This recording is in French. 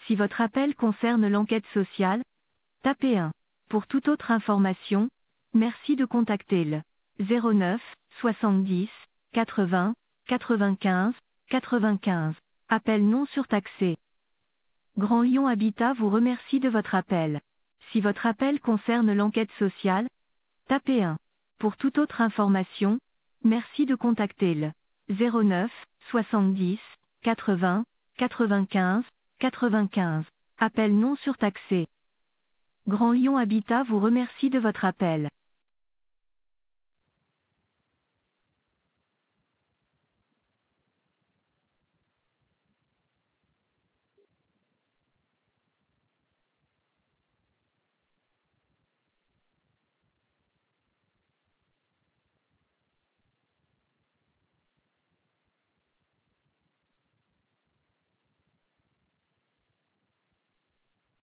Si votre appel concerne l'enquête sociale, tapez 1. Pour toute autre information, merci de contacter le 09 70 80 95 95. Appel non surtaxé. Grand Lyon Habitat vous remercie de votre appel. Si votre appel concerne l'enquête sociale, tapez 1. Pour toute autre information, merci de contacter le 09 70 80 95 95. Appel non surtaxé. Grand Lyon Habitat vous remercie de votre appel.